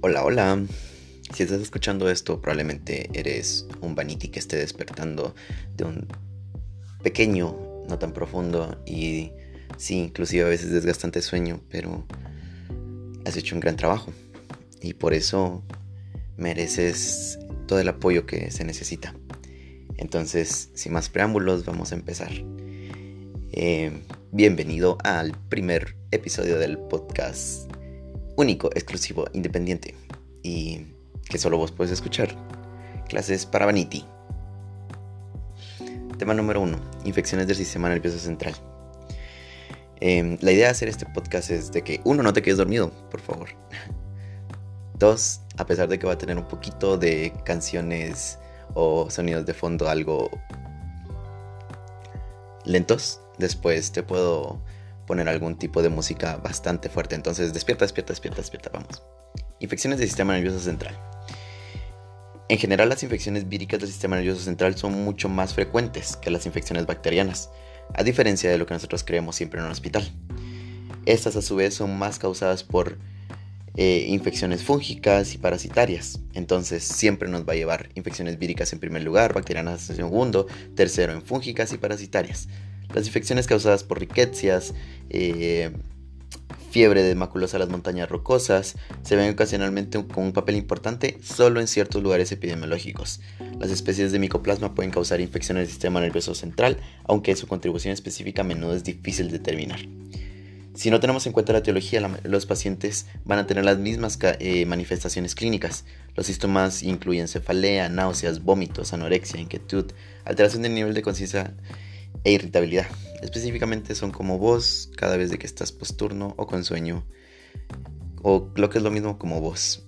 Hola, hola. Si estás escuchando esto, probablemente eres un vanity que esté despertando de un pequeño, no tan profundo y sí, inclusive a veces desgastante sueño, pero has hecho un gran trabajo y por eso mereces todo el apoyo que se necesita. Entonces, sin más preámbulos, vamos a empezar. Bienvenido al primer episodio del podcast único, exclusivo, independiente y que solo vos puedes escuchar. Clases para Vanity. Tema número 1. Infecciones del sistema nervioso central. La idea de hacer este podcast es de que, uno, no te quedes dormido, por favor. Dos, a pesar de que va a tener un poquito de canciones o sonidos de fondo algo lentos, después te puedo poner algún tipo de música bastante fuerte. Entonces, despierta, vamos. Infecciones del sistema nervioso central. En general, las infecciones víricas del sistema nervioso central son mucho más frecuentes que las infecciones bacterianas, a diferencia de lo que nosotros creemos siempre en un hospital. Estas a su vez son más causadas por infecciones fúngicas y parasitarias. Entonces siempre nos va a llevar infecciones víricas en primer lugar, bacterianas en segundo, tercero en fúngicas y parasitarias. Las infecciones causadas por riquecias, fiebre de maculosa a las montañas rocosas, se ven ocasionalmente con un papel importante solo en ciertos lugares epidemiológicos. Las especies de micoplasma pueden causar infecciones del sistema nervioso central, aunque su contribución específica a menudo es difícil de determinar. Si no tenemos en cuenta la etiología, los pacientes van a tener las mismas manifestaciones clínicas. Los síntomas incluyen cefalea, náuseas, vómitos, anorexia, inquietud, alteración del nivel de conciencia e irritabilidad. Específicamente son como vos cada vez de que estás posturno o con sueño, o lo que es lo mismo como vos.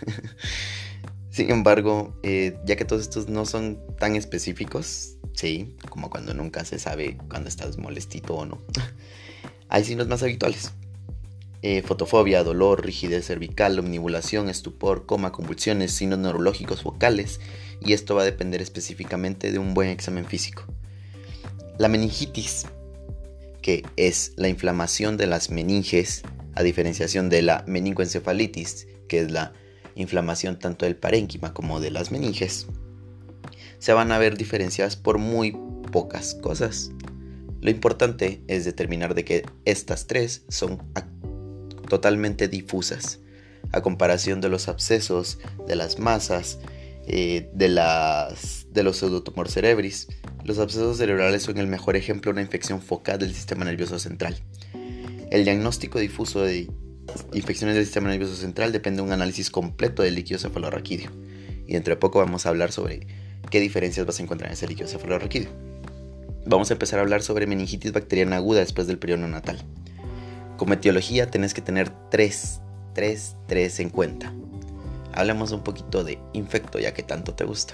Sin embargo, ya que todos estos no son tan específicos, sí, como cuando nunca se sabe cuando estás molestito o no, hay signos más habituales. Fotofobia, dolor, rigidez cervical, omnibulación, estupor, coma, convulsiones, signos neurológicos focales, y esto va a depender específicamente de un buen examen físico. La meningitis, que es la inflamación de las meninges, a diferenciación de la meningoencefalitis, que es la inflamación tanto del parénquima como de las meninges, se van a ver diferenciadas por muy pocas cosas. Lo importante es determinar de que estas tres son totalmente difusas, a comparación de los abscesos, de las masas, de los pseudotumor cerebris. Los abscesos cerebrales son el mejor ejemplo de una infección focal del sistema nervioso central. El diagnóstico difuso de infecciones del sistema nervioso central depende de un análisis completo del líquido cefalorraquídeo. Y dentro de poco vamos a hablar sobre qué diferencias vas a encontrar en ese líquido cefalorraquídeo. Vamos a empezar a hablar sobre meningitis bacteriana aguda después del periodo neonatal. Como etiología tenés que tener tres en cuenta. Hablemos un poquito de infecto, ya que tanto te gusta.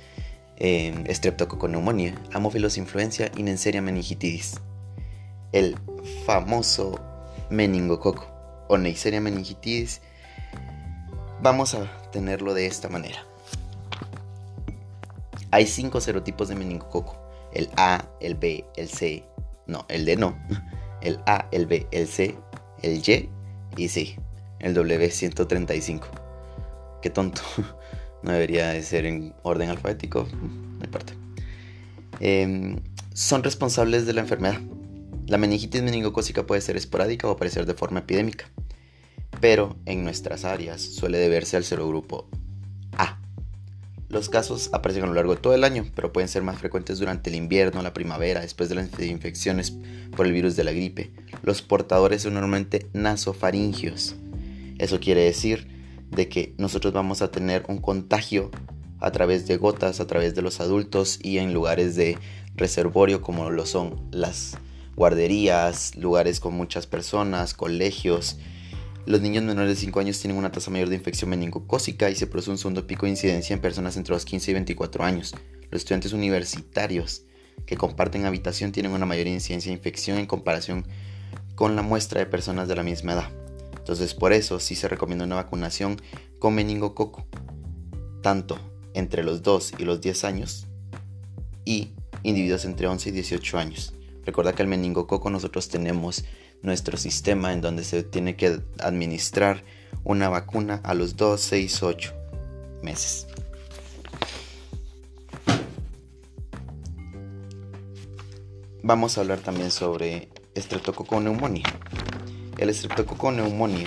Streptococcus Haemophilus influenza y Neisseria meningitidis. El famoso meningococo o Neisseria meningitidis, vamos a tenerlo de esta manera. Hay 5 serotipos de meningococo. El A, el B, el C, no, el D no. El A, el B, el C, el Y y sí, el W135. Qué tonto. No debería de ser en orden alfabético. No importa. Son responsables de la enfermedad. La meningitis meningocócica puede ser esporádica o aparecer de forma epidémica, pero en nuestras áreas suele deberse al serogrupo A. Los casos aparecen a lo largo de todo el año, pero pueden ser más frecuentes durante el invierno, la primavera, después de las infecciones por el virus de la gripe. Los portadores son normalmente nasofaringios. Eso quiere decir de que nosotros vamos a tener un contagio a través de gotas, a través de los adultos y en lugares de reservorio como lo son las guarderías, lugares con muchas personas, colegios. Los niños menores de 5 años tienen una tasa mayor de infección meningocócica y se produce un segundo pico de incidencia en personas entre los 15 y 24 años. Los estudiantes universitarios que comparten habitación tienen una mayor incidencia de infección en comparación con la muestra de personas de la misma edad. Entonces, por eso sí se recomienda una vacunación con meningococo, tanto entre los 2 y los 10 años y individuos entre 11 y 18 años. Recuerda que al meningococo nosotros tenemos nuestro sistema en donde se tiene que administrar una vacuna a los 2, 6, 8 meses. Vamos a hablar también sobre Streptococcus pneumoniae. El Streptococcus pneumoniae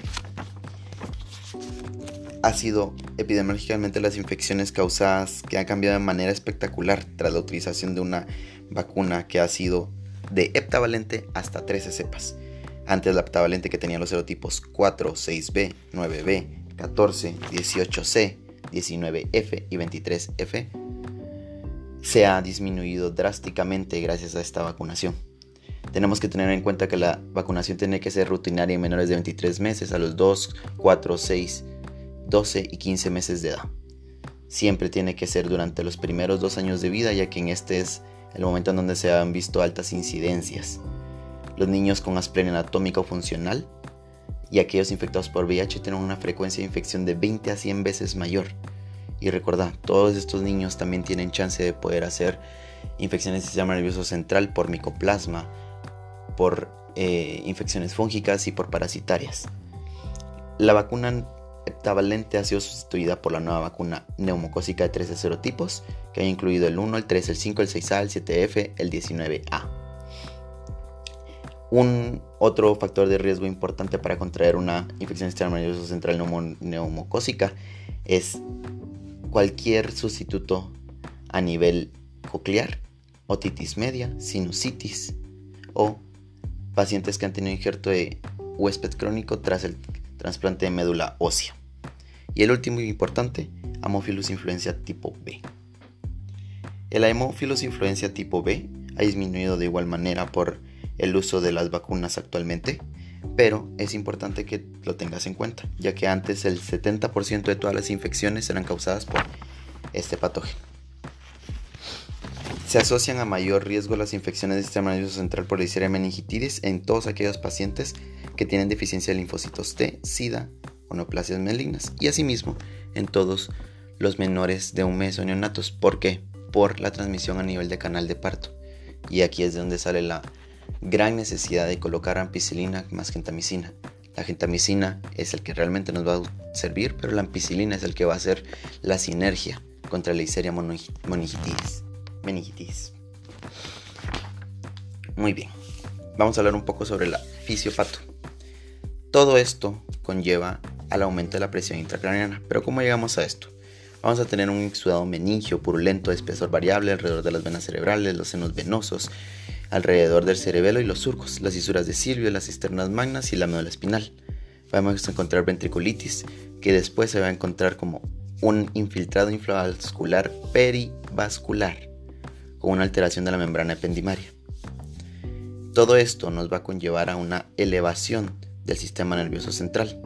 ha sido epidemiológicamente las infecciones causadas que han cambiado de manera espectacular tras la utilización de una vacuna que ha sido de heptavalente hasta 13 cepas. Antes la heptavalente, que tenía los serotipos 4, 6B, 9B, 14, 18C, 19F y 23F, se ha disminuido drásticamente gracias a esta vacunación. Tenemos que tener en cuenta que la vacunación tiene que ser rutinaria en menores de 23 meses a los 2, 4, 6, 12 y 15 meses de edad. Siempre tiene que ser durante los primeros 2 años de vida, ya que en este es el momento en donde se han visto altas incidencias. Los niños con asplenia anatómica o funcional y aquellos infectados por VIH tienen una frecuencia de infección de 20 a 100 veces mayor. Y recordad, todos estos niños también tienen chance de poder hacer infecciones del sistema nervioso central por micoplasma, por infecciones fúngicas y por parasitarias. La vacuna heptavalente ha sido sustituida por la nueva vacuna neumocócica de 13 serotipos, que ha incluido el 1, el 3, el 5, el 6A, el 7F, el 19A. Un otro factor de riesgo importante para contraer una infección del sistema nervioso central neumocócica es cualquier sustituto a nivel coclear, otitis media, sinusitis o pacientes que han tenido injerto de huésped crónico tras el trasplante de médula ósea. Y el último y importante, Haemophilus influenza tipo B. El Haemophilus influenza tipo B ha disminuido de igual manera por el uso de las vacunas actualmente, pero es importante que lo tengas en cuenta, ya que antes el 70% de todas las infecciones eran causadas por este patógeno. Se asocian a mayor riesgo las infecciones del sistema nervioso central por Neisseria meningitidis en todos aquellos pacientes que tienen deficiencia de linfocitos T, SIDA o neoplasias malignas, y asimismo en todos los menores de un mes o neonatos. ¿Por qué? Por la transmisión a nivel de canal de parto. Y aquí es de donde sale la gran necesidad de colocar ampicilina más gentamicina. La gentamicina es el que realmente nos va a servir, pero la ampicilina es el que va a hacer la sinergia contra la Neisseria meningitis. Muy bien, vamos a hablar un poco sobre la fisiopato. Todo esto conlleva al aumento de la presión intracraneana. Pero ¿cómo llegamos a esto? Vamos a tener un exudado meningio purulento de espesor variable alrededor de las venas cerebrales, los senos venosos, alrededor del cerebelo y los surcos, las fisuras de Silvio, las cisternas magnas y la médula espinal. Vamos a encontrar ventriculitis, que después se va a encontrar como un infiltrado infravascular perivascular, con una alteración de la membrana ependimaria. Todo esto nos va a conllevar a una elevación del sistema nervioso central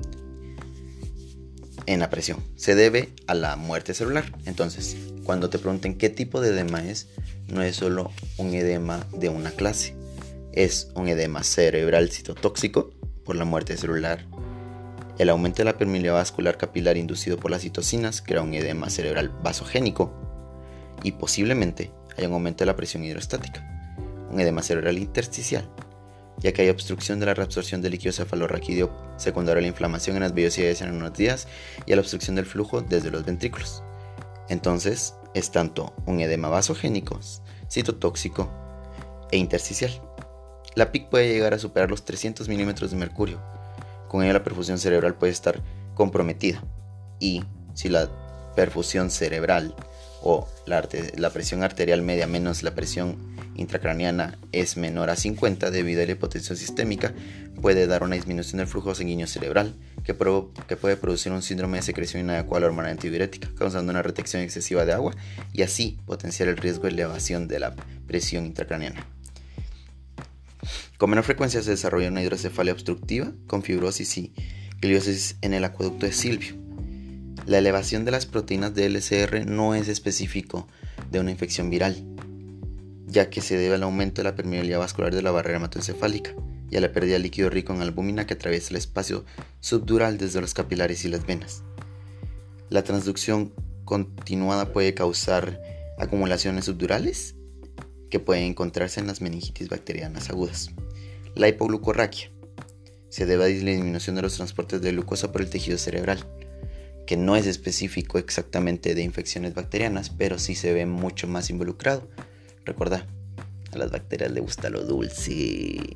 en la presión. Se debe a la muerte celular. Entonces, cuando te pregunten qué tipo de edema es, no es solo un edema de una clase, es un edema cerebral citotóxico por la muerte celular, el aumento de la permeabilidad vascular capilar inducido por las citocinas crea un edema cerebral vasogénico y posiblemente hay un aumento de la presión hidrostática, un edema cerebral intersticial, ya que hay obstrucción de la reabsorción del líquido cefalorraquídeo secundario a la inflamación en las vellosidades en unos días y a la obstrucción del flujo desde los ventrículos. Entonces, es tanto un edema vasogénico, citotóxico e intersticial. La PIC puede llegar a superar los 300 milímetros de mercurio. Con ello la perfusión cerebral puede estar comprometida. Y si la perfusión cerebral o la presión arterial media menos la presión intracraneana es menor a 50 debido a la hipotensión sistémica, puede dar una disminución del flujo sanguíneo cerebral que puede producir un síndrome de secreción inadecuada a la hormona antidiurética, causando una retención excesiva de agua y así potenciar el riesgo de elevación de la presión intracraneana. Con menor frecuencia se desarrolla una hidrocefalia obstructiva con fibrosis y gliosis en el acueducto de Silvio. La elevación de las proteínas de LCR no es específico de una infección viral, ya que se debe al aumento de la permeabilidad vascular de la barrera hematoencefálica y a la pérdida de líquido rico en albúmina que atraviesa el espacio subdural desde los capilares y las venas. La transducción continuada puede causar acumulaciones subdurales que pueden encontrarse en las meningitis bacterianas agudas. La hipoglucorraquia se debe a disminución de los transportes de glucosa por el tejido cerebral, que no es específico exactamente de infecciones bacterianas, pero sí se ve mucho más involucrado. Recuerda, a las bacterias les gusta lo dulce.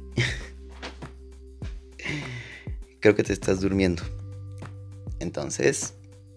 Creo que te estás durmiendo. Entonces,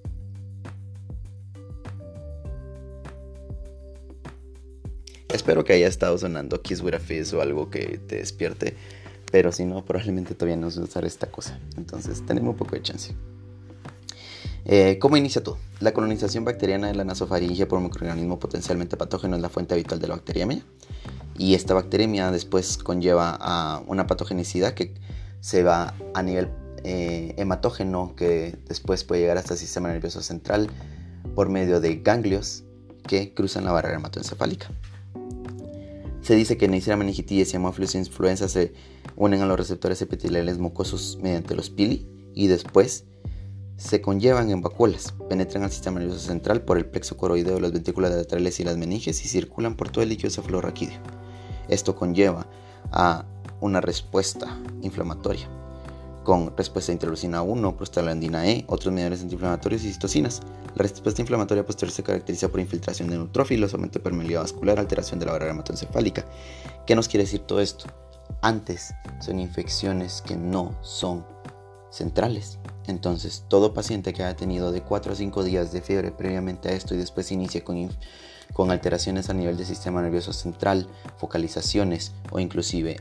espero que haya estado sonando Kiss with a Fizz o algo que te despierte. Pero si no, probablemente todavía no sé usar esta cosa. Entonces, tenemos un poco de chance. ¿Cómo inicia todo? La colonización bacteriana de la nasofaringe por un microorganismo potencialmente patógeno es la fuente habitual de la bacteriemia. Y esta bacteriemia después conlleva a una patogenicidad que se va a nivel hematógeno, que después puede llegar hasta el sistema nervioso central por medio de ganglios que cruzan la barrera hematoencefálica. Se dice que Neisseria meningitis y Haemophilus influenza se unen a los receptores epiteliales mucosos mediante los pili y después se conllevan en vacuolas, penetran al sistema nervioso central por el plexo coroideo, los ventrículos laterales y las meninges y circulan por todo el líquido cefalorraquídeo. Esto conlleva a una respuesta inflamatoria con respuesta a interleucina 1, prostaglandina E, otros mediadores antiinflamatorios y citocinas. La respuesta inflamatoria posterior se caracteriza por infiltración de neutrófilos, aumento de permeabilidad vascular, alteración de la barrera hematoencefálica. ¿Qué nos quiere decir todo esto? Antes son infecciones que no son centrales. Entonces, todo paciente que haya tenido de 4 a 5 días de fiebre previamente a esto y después inicie con alteraciones a nivel del sistema nervioso central, focalizaciones o inclusive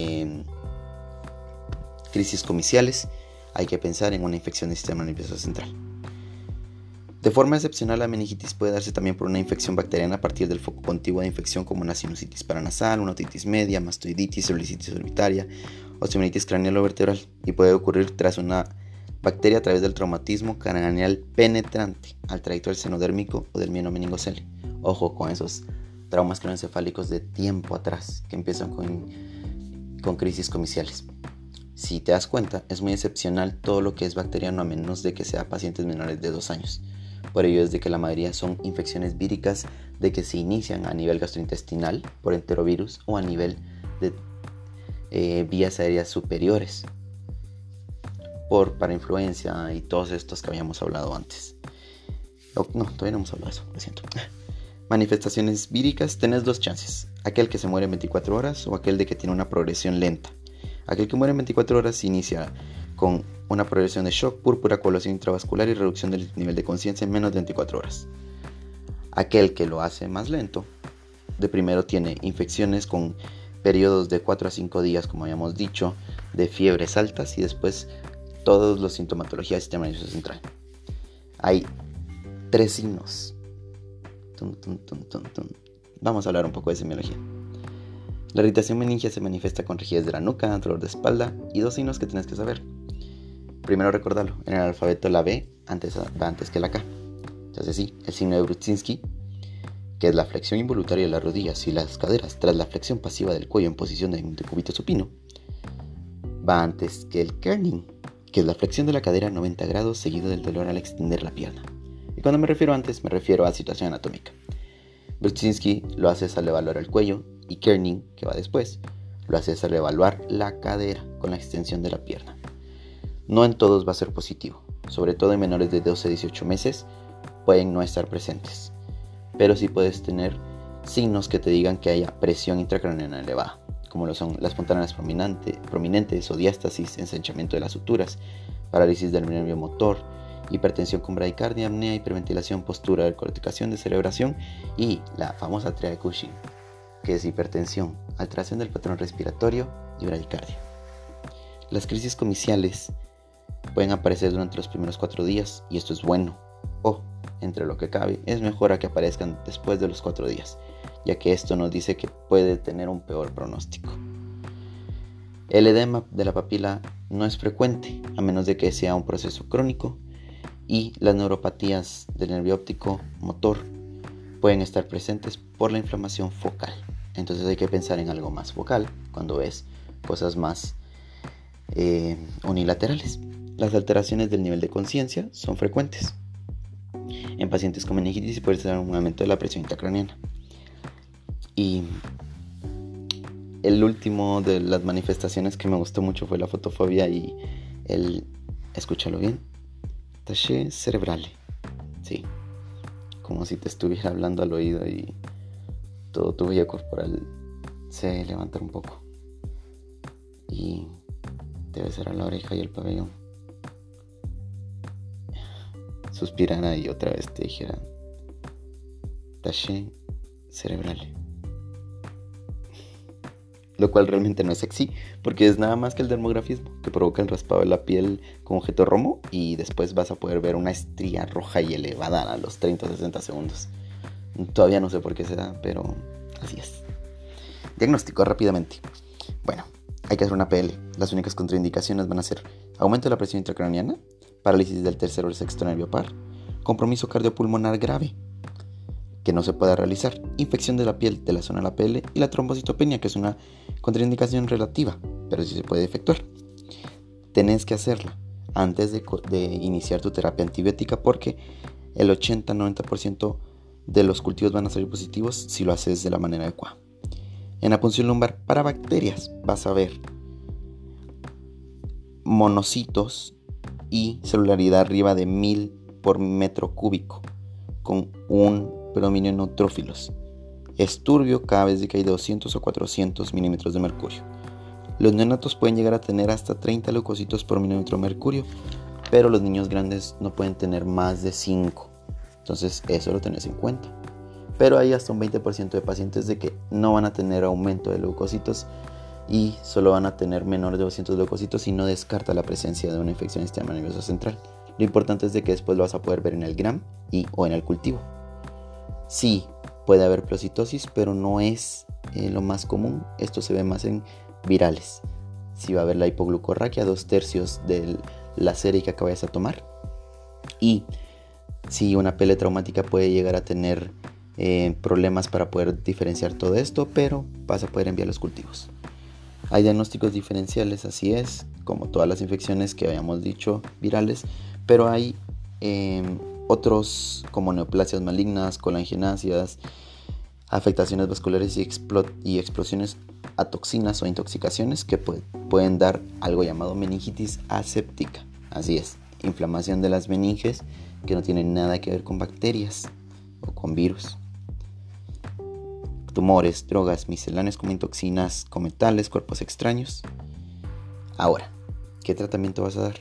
crisis comiciales, hay que pensar en una infección del sistema nervioso central. De forma excepcional, la meningitis puede darse también por una infección bacteriana a partir del foco contiguo de infección, como una sinusitis paranasal, una otitis media, mastoiditis, celulicitis orbitaria, osteomielitis craneal o vertebral, y puede ocurrir tras una bacteria a través del traumatismo craneal penetrante al trayecto del seno dérmico o del mielo meningocele. Ojo con esos traumas craneoencefálicos de tiempo atrás que empiezan con crisis comiciales. Si te das cuenta, es muy excepcional todo lo que es bacteriano a menos de que sea pacientes menores de 2 años. Por ello es de que la mayoría son infecciones víricas de que se inician a nivel gastrointestinal por enterovirus o a nivel de vías aéreas superiores por parainfluencia y todos estos que habíamos hablado antes. No, todavía no hemos hablado de eso, lo siento. Manifestaciones víricas, tenés 2 chances: aquel que se muere en 24 horas o aquel de que tiene una progresión lenta. Aquel que muere en 24 horas se inicia con una progresión de shock, púrpura, coagulación intravascular y reducción del nivel de conciencia en menos de 24 horas. Aquel que lo hace más lento, de primero tiene infecciones con periodos de 4 a 5 días, como habíamos dicho, de fiebres altas y después todos los sintomatologías del sistema nervioso central. Hay 3 signos. Vamos a hablar un poco de semiología. La irritación meningia se manifiesta con rigidez de la nuca, dolor de espalda y 2 signos que tienes que saber. Primero, recordarlo, en el alfabeto la B va antes que la K. Entonces sí, el signo de Brudzinski, que es la flexión involuntaria de las rodillas y las caderas tras la flexión pasiva del cuello en posición de cúbito supino, va antes que el kerning, que es la flexión de la cadera a 90 grados seguido del dolor al extender la pierna. Y cuando me refiero a antes, me refiero a situación anatómica. Brudzinski lo hace al evaluar el cuello y kerning, que va después, lo hace al evaluar la cadera con la extensión de la pierna. No en todos va a ser positivo, sobre todo en menores de 12 a 18 meses pueden no estar presentes, pero sí puedes tener signos que te digan que haya presión intracraneal elevada, como lo son las fontanas prominentes o diástasis, ensanchamiento de las suturas, parálisis del nervio motor, hipertensión con bradicardia, apnea, hiperventilación, postura, decorticación, descerebración y la famosa tríada de Cushing, que es hipertensión, alteración del patrón respiratorio y bradicardia. Las crisis comiciales pueden aparecer durante los primeros 4 días y esto es bueno, o entre lo que cabe, es mejor a que aparezcan después de los 4 días, ya que esto nos dice que puede tener un peor pronóstico. El edema de la papila no es frecuente, a menos de que sea un proceso crónico, y las neuropatías del nervio óptico motor pueden estar presentes por la inflamación focal. Entonces hay que pensar en algo más focal cuando ves cosas más unilaterales. Las alteraciones del nivel de conciencia son frecuentes. En pacientes con meningitis puede ser un aumento de la presión intracraneana. Y el último de las manifestaciones que me gustó mucho fue la fotofobia y el, escúchalo bien, taché cerebrale. Sí, como si te estuviera hablando al oído y todo tu vello corporal se levanta un poco y te besará la oreja y el pabellón. Suspirara y otra vez te dijera taché cerebrale. Lo cual realmente no es sexy, porque es nada más que el dermografismo, que provoca el raspado de la piel con objeto romo y después vas a poder ver una estría roja y elevada a los 30 o 60 segundos. Todavía no sé por qué se da, pero así es. Diagnóstico rápidamente. Bueno, hay que hacer una PL. Las únicas contraindicaciones van a ser aumento de la presión intracraniana, parálisis del tercer o el sexto nervio par, compromiso cardiopulmonar grave, que no se pueda realizar, infección de la piel de la zona de la PL y la trombocitopenia, que es una contraindicación relativa, pero sí se puede efectuar. Tenés que hacerla antes de iniciar tu terapia antibiótica porque el 80-90% de los cultivos van a salir positivos si lo haces de la manera adecuada. En la punción lumbar para bacterias vas a ver monocitos y celularidad arriba de 1000 por metro cúbico con un predominio de neutrófilos. Es turbio cada vez que hay 200 o 400 milímetros de mercurio. Los neonatos pueden llegar a tener hasta 30 leucocitos por milímetro de mercurio, pero los niños grandes no pueden tener más de 5. Entonces eso lo tenés en cuenta. Pero hay hasta un 20% de pacientes de que no van a tener aumento de leucocitos y solo van a tener menor de 200 leucocitos y no descarta la presencia de una infección del sistema nervioso central. Lo importante es de que después lo vas a poder ver en el GRAM o en el cultivo. Sí, puede haber pleocitosis, pero no es lo más común. Esto se ve más en virales. Si va a haber la hipoglucorraquia, 2/3 de la serie que acabas de tomar. Y si una pele traumática puede llegar a tener problemas para poder diferenciar todo esto, pero vas a poder enviar los cultivos. Hay diagnósticos diferenciales, así es, como todas las infecciones que habíamos dicho virales, pero hay otros como neoplasias malignas, colangináceas, afectaciones vasculares y explosiones a toxinas o intoxicaciones que pueden dar algo llamado meningitis aséptica. Así es, inflamación de las meninges que no tienen nada que ver con bacterias o con virus. Tumores, drogas, misceláneos como toxinas, con metales, cuerpos extraños. Ahora, ¿qué tratamiento vas a dar?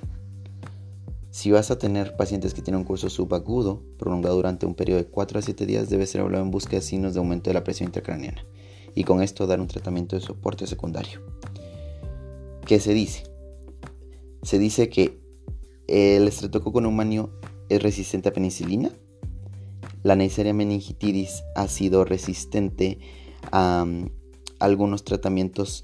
Si vas a tener pacientes que tienen un curso subagudo prolongado durante un periodo de 4 a 7 días, debe ser evaluado en búsqueda de signos de aumento de la presión intracraniana y con esto dar un tratamiento de soporte secundario. ¿Qué se dice? Se dice que el estreptococo neumonio es resistente a penicilina. La Neisseria meningitidis ha sido resistente a algunos tratamientos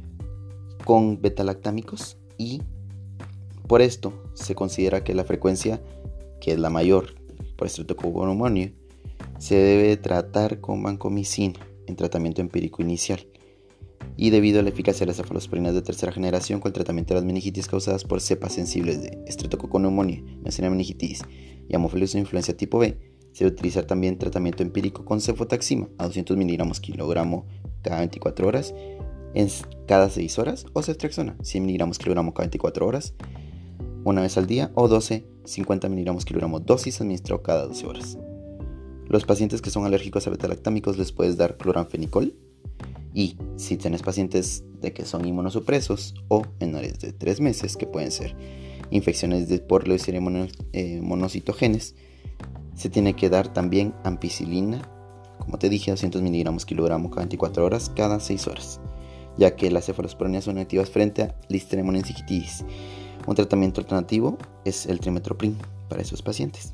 con betalactámicos y por esto se considera que la frecuencia, que es la mayor por estreptococo neumonio, se debe tratar con vancomicina en tratamiento empírico inicial. Y debido a la eficacia de las cefalosporinas de tercera generación con el tratamiento de las meningitis causadas por cepas sensibles de estreptococo neumonio, Neisseria meningitidis y Haemophilus influenza tipo B, se debe utilizar también tratamiento empírico con cefotaxima a 200 miligramos kilogramo cada 24 horas en cada 6 horas o ceftriaxona 100 miligramos kilogramo cada 24 horas una vez al día o 50 miligramos kilogramo dosis administrado cada 12 horas. Los pacientes que son alérgicos a betalactámicos les puedes dar cloranfenicol y si tienes pacientes de que son inmunosupresos o menores de 3 meses que pueden ser infecciones por Leucemia monocitogenes, se tiene que dar también ampicilina, como te dije, 200 miligramos kilogramo cada 24 horas, cada 6 horas, ya que las cefalosporinas son activas frente a Listeria monoensitis. Un tratamiento alternativo es el trimethoprim para esos pacientes.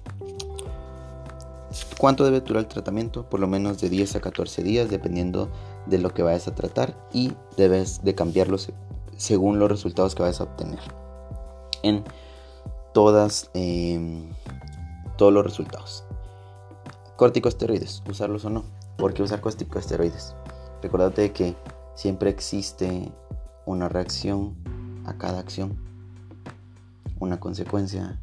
¿Cuánto debe durar el tratamiento? Por lo menos de 10 a 14 días, dependiendo de lo que vayas a tratar, y debes de cambiarlo según los resultados que vayas a obtener en todos los resultados. Corticosteroides, usarlos o no. ¿Por qué usar corticosteroides? Recordate que siempre existe una reacción a cada acción, una consecuencia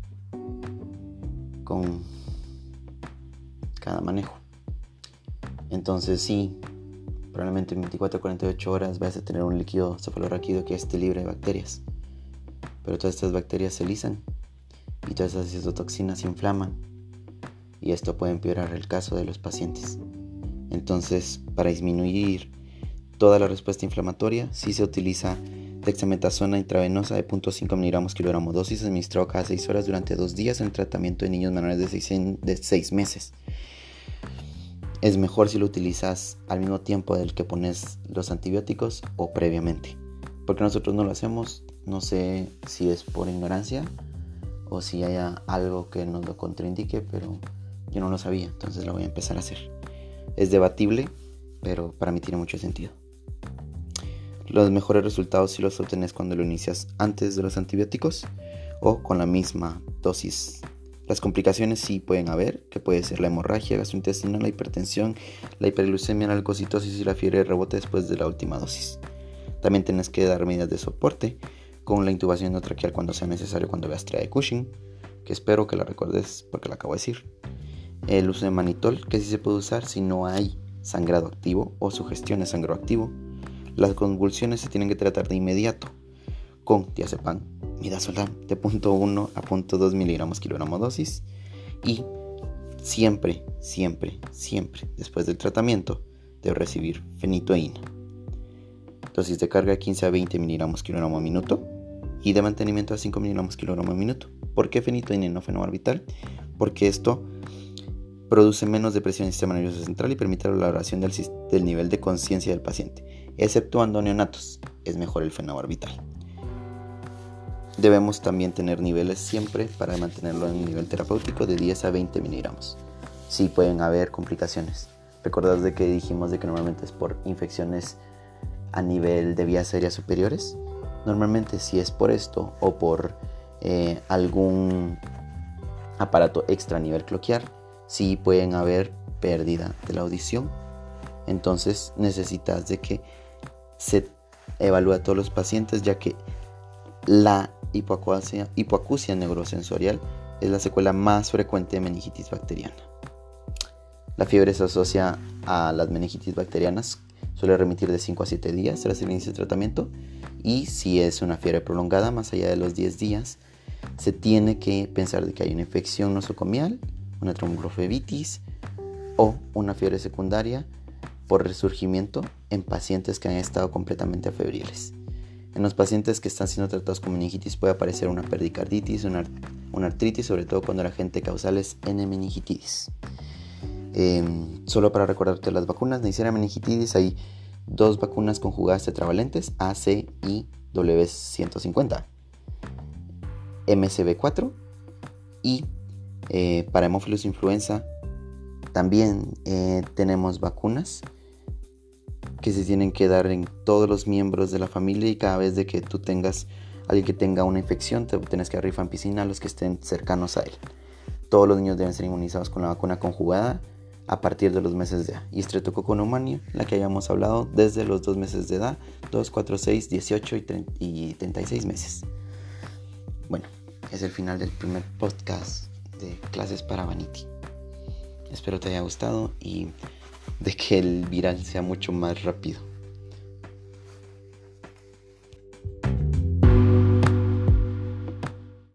con cada manejo. Entonces sí, probablemente en 24 a 48 horas vas a tener un líquido cefalorraquídeo que esté libre de bacterias. Pero todas estas bacterias se lisan y todas esas citotoxinas se inflaman. Y esto puede empeorar el caso de los pacientes. Entonces, para disminuir toda la respuesta inflamatoria, sí se utiliza dexametasona intravenosa de 0.5 miligramos kilogramo dosis administrado cada 6 horas durante 2 días en el tratamiento de niños menores de 6 meses. Es mejor si lo utilizas al mismo tiempo del que pones los antibióticos o previamente. Porque nosotros no lo hacemos, no sé si es por ignorancia o si haya algo que nos lo contraindique, pero yo no lo sabía, entonces lo voy a empezar a hacer. Es debatible, pero para mí tiene mucho sentido. Los mejores resultados si los obtienes cuando lo inicias antes de los antibióticos o con la misma dosis. Las complicaciones sí pueden haber, que puede ser la hemorragia gastrointestinal, la hipertensión, la hiperglucemia, la leucocitosis y la fiebre de rebote después de la última dosis. También tienes que dar medidas de soporte con la intubación endotraqueal cuando sea necesario cuando veas TREA de Cushing, que espero que la recuerdes porque la acabo de decir. El uso de manitol, que sí se puede usar si no hay sangrado activo o sugestión de sangrado activo. Las convulsiones se tienen que tratar de inmediato con diazepam, midazolam de 0.1 a 0.2 miligramos kilogramo dosis. Y siempre, después del tratamiento, debe recibir fenitoína. Dosis de carga 15 a 20 miligramos kilogramo minuto y de mantenimiento a 5 miligramos kilogramo minuto. ¿Por qué fenitoína y no fenobarbital? Porque esto produce menos depresión en el sistema nervioso central y permite la valoración del nivel de conciencia del paciente. Exceptuando neonatos, es mejor el fenobarbital. Debemos también tener niveles siempre para mantenerlo en un nivel terapéutico de 10 a 20 miligramos. Sí pueden haber complicaciones. Recordad de que dijimos de que normalmente es por infecciones a nivel de vías aéreas superiores. Normalmente si es por esto o por algún aparato extra a nivel cloaquial, sí pueden haber pérdida de la audición. Entonces necesitas de que se evalúe a todos los pacientes, ya que la hipoacusia neurosensorial es la secuela más frecuente de meningitis bacteriana. La fiebre se asocia a las meningitis bacterianas, suele remitir de 5 a 7 días tras el inicio del tratamiento, y si es una fiebre prolongada más allá de los 10 días, se tiene que pensar de que hay una infección nosocomial, una tromboflebitis o una fiebre secundaria por resurgimiento en pacientes que han estado completamente febriles. En los pacientes que están siendo tratados con meningitis puede aparecer una pericarditis, una artritis, sobre todo cuando el agente causal es N-meningitis. Solo para recordarte las vacunas, Neisseria meningitis, hay 2 vacunas conjugadas tetravalentes, AC y W150, MCV4, y para Haemophilus influenza también tenemos vacunas que se tienen que dar en todos los miembros de la familia, y cada vez de que tú tengas alguien que tenga una infección, te tienes que dar rifampicina a los que estén cercanos a él. Todos los niños deben ser inmunizados con la vacuna conjugada a partir de los meses de edad. Y Streptococcus pneumoniae, la que hayamos hablado, desde los 2 meses de edad, 2, 4, 6, 18 y 36 meses. Bueno, es el final del primer podcast de clases para Vanity. Espero te haya gustado y de que el viral sea mucho más rápido.